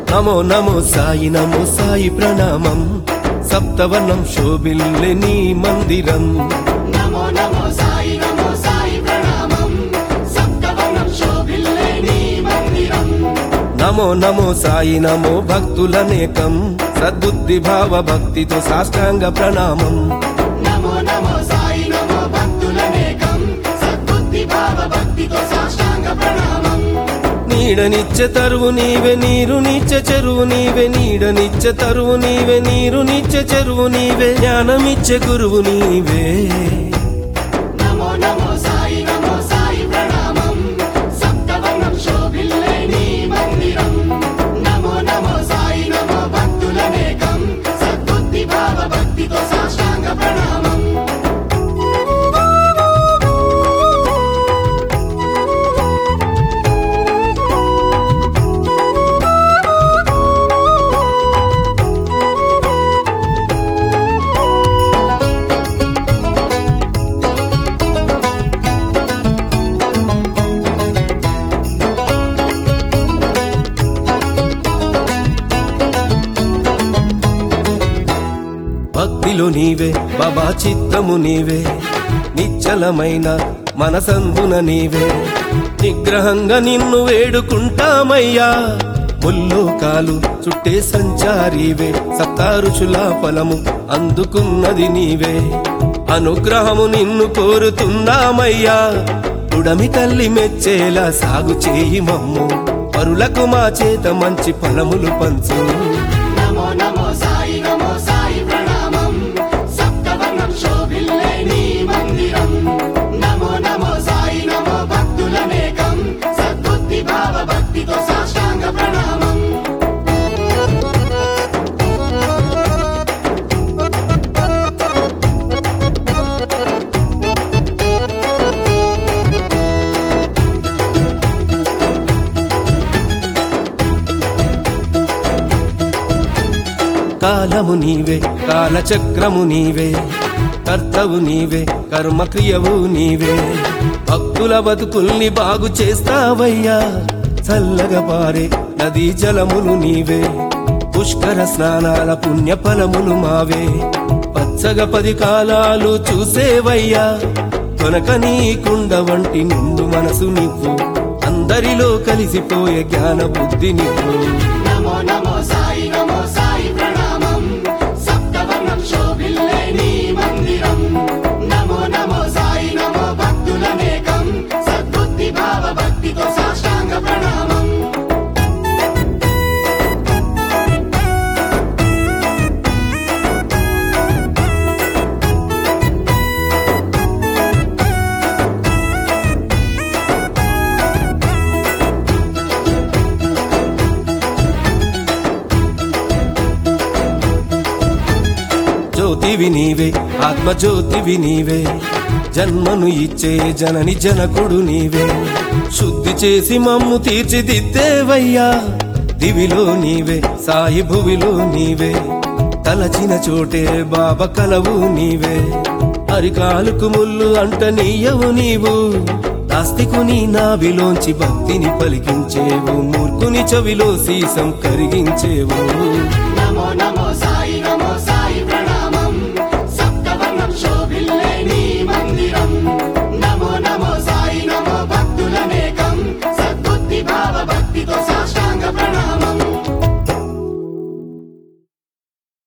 నమో నమో సాయి ప్రణామం సప్తవర్ణం శోభిల్లే నీ మందిరం నమో నమో సాయి ప్రణామం సప్తవర్ణం శోభిల్లే నీ మందిరం నమో నమో సాయి నమో భక్తులనేకం సద్బుద్ధి భావ భక్తితో సాష్టాంగ ప్రణామం నమో నమో సాయి నమో భక్తులనేకం సద్బుద్ధి భావ భక్తితో సాష్టాంగ ప్రణామం నీడనిచ్చే తరువు నీవే నీరునిచ్చే చెరువు నీవే నీడనిచ్చే తరువు నీవే నీరునిచ్చే చెరువు నీవే జ్ఞానమిచ్చే గురువు నీవే నమో నమో సాయి ప్రణామం సప్తవర్ణం శోభిల్లే నీ మందిరం నమో నమో సాయి నమో భక్తులనేకం సద్బుద్ధి భావ భక్తితో సాష్టాంగ ప్రణామం భక్తిలో నీవే బాబా చిత్తము నీవే నిశ్చలమైన మనసందున నీవే నిగ్రహంగా నిన్ను వేడుకుంటామయ్యా ముల్లోకాలు చుట్టే సంచారీవే సప్తారుచుల ఫలము అందుకున్నది నీవే అనుగ్రహము నిన్ను కోరుతున్నామయ్యా ఉడమి తల్లి మెచ్చేలా సాగు చేయి మమ్ము పరులకు మా చేత మంచి ఫలములు పంచు నమో నమో సాయి ప్రణామం సప్తవర్ణం శోభిల్లే నీ మందిరం నమో నమో సాయి నమో భక్తులనేకం సద్బుద్ధి భావ భక్తితో సాష్టాంగ ప్రణామం కాలము నీవే కాలచక్రము నీవే కర్తవు నీవే కర్మక్రియవు నీవే భక్తుల బతుకుల్ని బాగు చేస్తావయ్యా చల్లగా పారే నదీ జలములు నీవే పుష్కర స్నానాల పుణ్య ఫలములు మావే పచ్చగా 10 కాలాలు చూసేవయ్యా కొనక నీకుండ వంటి నిండు మనసు నివ్వు అందరిలో కలిసిపోయే జ్ఞాన బుద్ధి నివ్వు నమో నమో సాయి ప్రణామం సప్తవర్ణం శోభిల్లే నీ మందిరం నమో నమో సాయి నమో భక్తులనేకం సద్బుద్ధి భావ భక్తితో సాష్టాంగ ప్రణామం జ్యోతివి నీవే ఆత్మజ్యోతివి నీవే జన్మను ఇచ్చే జనని జనకుడు నీవే శుద్ధి చేసి మమ్ము తీర్చిదిద్దేవయ్యా దివిలో నీవే సాయి భువిలో నీవే తలచిన చోటే బాబా కలవు నీవే అరికాలుకు ముళ్ళు అంట నీయవు నీవు నాస్తికుని నావిలోంచి భక్తిని పలికించేవు మూర్ఖుని చెవిలో సీసం కరిగించేవు నమో నమో